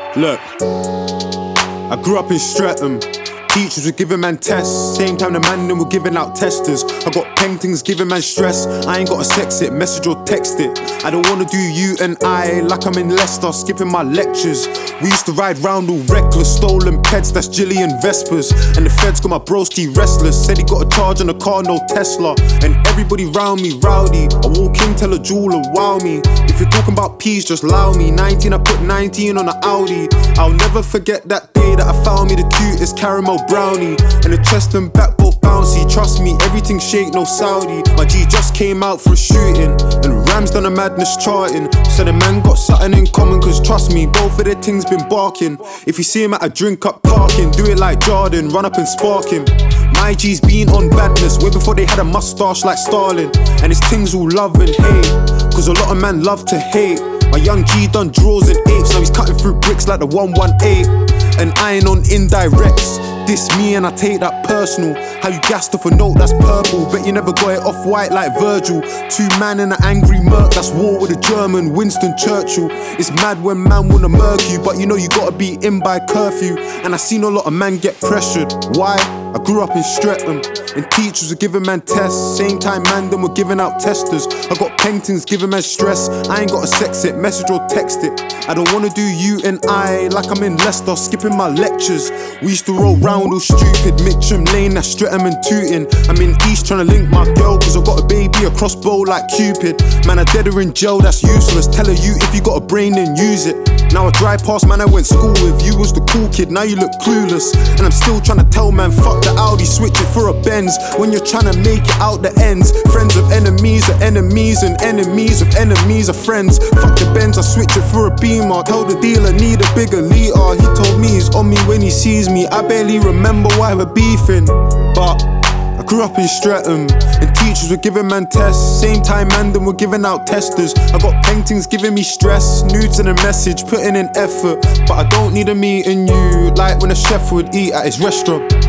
Look, I grew up in Streatham. Teachers were giving man tests, same time the man them were giving out testers. I got paintings giving man stress, I ain't gotta sex it, message or text it. I don't wanna do you and I like I'm in Leicester, skipping my lectures. We used to ride round all reckless, stolen pets, that's Gillian Vespers. And the feds got my broski restless, said he got a charge on a car, no Tesla. And everybody round me rowdy, I walk in, tell a jeweler, wow me. If you're talking about peas, just allow me. 19, I put 19 on an Audi. I'll never forget that day that I found me the cutest caramel brownie, and the chest and back both bouncy. Trust me, everything shake, no Saudi. My G just came out for a shooting, and Rams done a madness charting. So the man got something in common, cause trust me, both of their things been barking. If you see him at a drink up parking, do it like Jordan, run up and spark him. My G's been on badness way before they had a mustache like Stalin. And it's things all love and hate, cause a lot of man love to hate. My young G done draws and apes, now he's cutting through bricks like the 118. And I ain't on indirects, diss me and I take that personal. How you gassed off a note that's purple, bet you never got it off white like Virgil. Two man in an angry murk, that's war with a German, Winston Churchill. It's mad when man wanna murk you, but you know you gotta be in by curfew. And I seen a lot of man get pressured, why? I grew up in Streatham, and teachers were giving man tests, same time man them were giving out testers. I got paintings giving man stress, I ain't gotta sex it, message or text it. I don't wanna do you and I like I'm in Leicester, skipping my lectures. We used to roll round all stupid, Mitcham Lane, that's Streatham and Tooting. I'm in East trying to link my girl, cause I got a baby, a crossbow like Cupid. Man, I dead her in jail, that's useless. Tell her you, if you got a brain then use it. Now I drive past man I went school with, you was the cool kid, now you look clueless. And I'm still trying to tell man, fuck the Audi, switch it for a Benz. When you're trying to make it out the ends, friends of enemies are enemies, and enemies of enemies are friends. Fuck the Benz, I switch it for a Beamer. Tell the dealer need a bigger liter. He told me he's on me when he sees me, I barely remember why we're beefing. But I grew up in Streatham, and teachers were giving man tests, same time man them were giving out testers. I got paintings giving me stress, nudes and a message, putting in effort. But I don't need a me and you, like when a chef would eat at his restaurant.